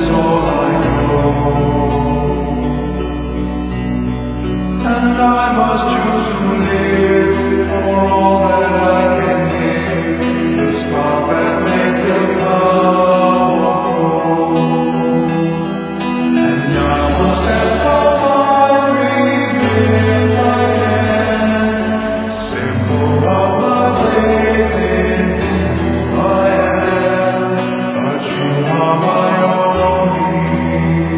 is all I know, and I must choose to live for all that I can give, the spark that makes the flower grow. And I will set my dream in my hand, symbol of my faith in who I am, but you are my only,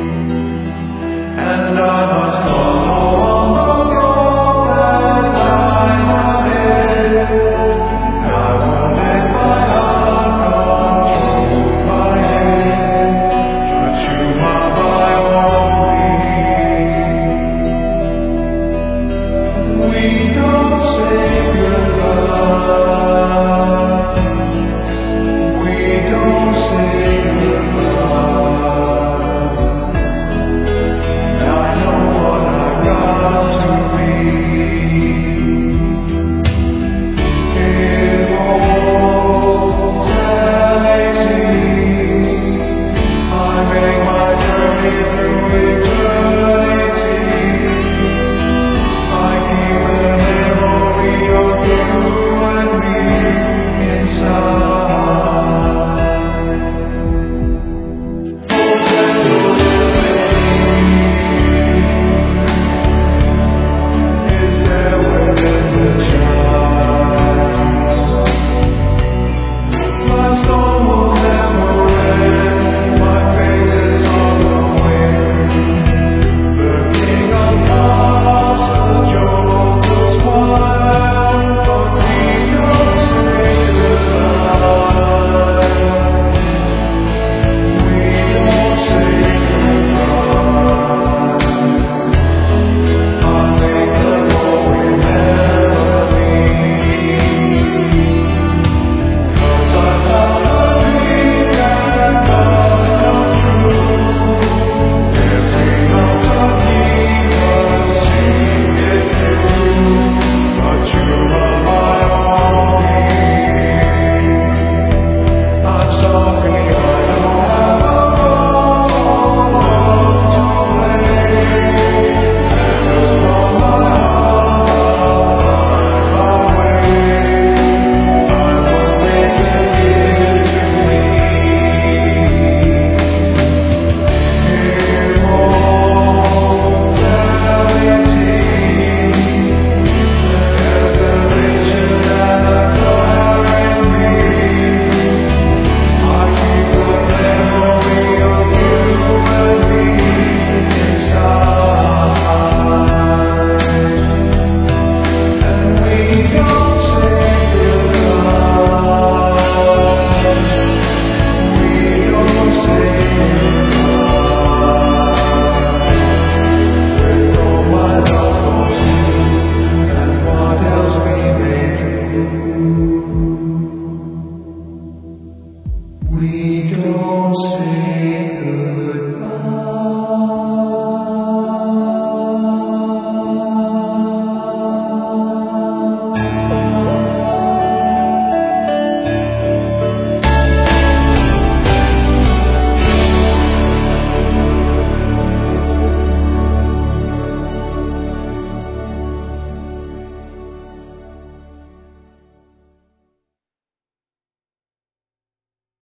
and I must follow on the road that lies ahead. I won't let my heart control my head, but you are my only. We don't say goodbye. We don't say goodbye. I know what I've got to be. It won't taxi. I make my journey through eternity. I keep the memory of you and me inside. Is there within the child? My soul will never end. My faith is on the wind. The king of hearts, the joker smile, but we don't say goodbye. We don't say goodbye. I'll make the road remember me, 'cause I found a dream that must come true. Every note of Jesus sing it through, but you are my only. I'm sorry I don't have a role to play, and upon my heart away, I will make them give to me. Immortality, resurrection and a fire in me. I keep the memory of you and me inside, and we don't say goodbye. We don't say goodbye. With all my love for you and what else we may do, we don't say